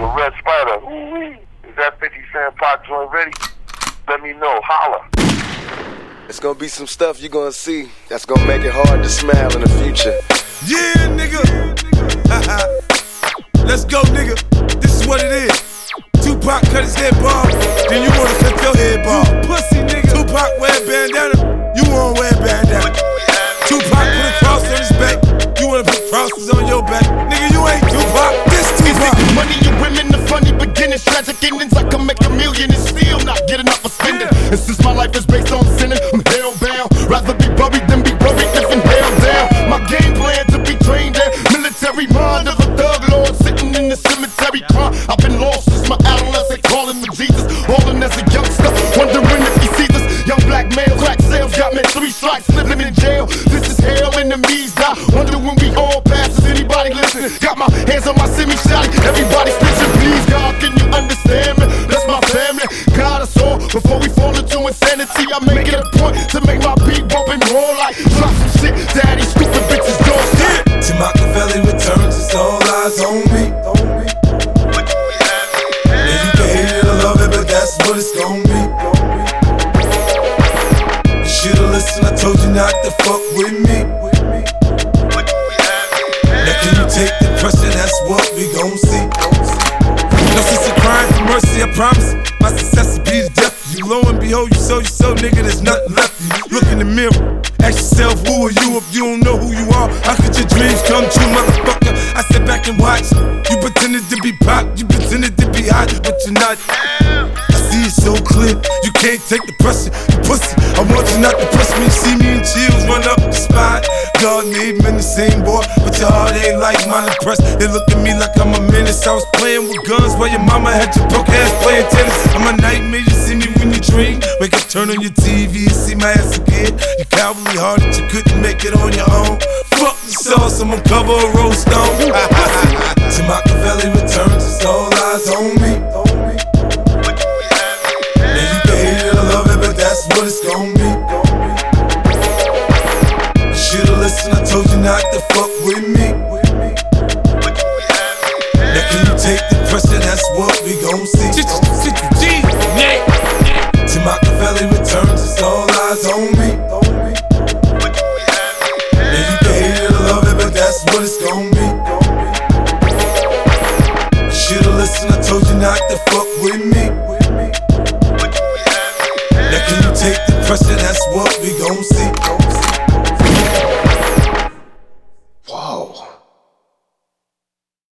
The Red Spider. Ooh-wee. Is that 50 Cent Pop joint ready? Let me know. Holla. It's gonna be some stuff you're gonna see that's gonna make it hard to smile in the future. Yeah, nigga. Let's go, nigga. This is what it is. Tupac cut his head bald, then you wanna cut your head bald. Pussy, nigga. Tupac wear bandana, you wanna wear bandana. Tupac put a cross on his back, you wanna put crosses on your back. Nigga, you ain't Tupac, this Tupac. Money and women, the funny beginnings, tragic endings. I can make a million and still not get enough for spending. And since my life is based on sinning, I'm hell-bound. Rather be buried than be worried if in hell down. My game plan to be trained in military mind of a thug lord sitting in the cemetery crying. I've been lost since my adolescent, calling for Jesus, balling as a youngster, wondering if he sees us. Young black male, crack sales got me 3 strikes, living in jail. This is hell, enemies die. Wonder when we all pass. Is anybody listening? Got my hands on my semi-shotty. Everybody snitching, please God, can you understand me? That's my family. God us all before we fall into insanity. I make it a point to make my beat bump and roll like drop some shit. Daddy, stupid bitches don't stop. Till Machiavelli returns, it's all eyes on me. And you can hate it or love it, but that's what it's gon' be. You should've listened, I told you not to fuck with me. Now can you take the pressure, that's what we gon' see. No sense in crying for mercy, I promise. My success will be the death of you. Lo and behold, you so, nigga, there's nothing left of you. Look in the mirror, ask yourself, who are you if you don't know who you are? How could your dreams come true, motherfucker? I sit back and watch. You pretended to be pop, you pretended to be hot, but you're not. I see it so clear, you can't take the pressure, you pussy. I want you not to press me, see me in chills run up the spine. God made men the same, boy, but your heart ain't like mine. Impressed, they look at me like I'm a menace. I was playing with guns while your mama had your broke ass playing tennis. I'm a nightmare, you see me when you dream. Wake up, turn on your TV, and see my ass again. You cowardly hearted, you couldn't make it on your own. Fuck the sauce, I'm gonna cover a road stone. Till Machiavelli returns, it's all eyes on me. And you can hate it or love it, but that's what it's gon' be. You should've listened, I told you not to fuck with me. Now can you take the pressure, that's what we gon' see. Till Machiavelli returns, it's all eyes on me. And you can hate it or love it, but that's what it's gon' be. You should've listened, I told you not to fuck with me.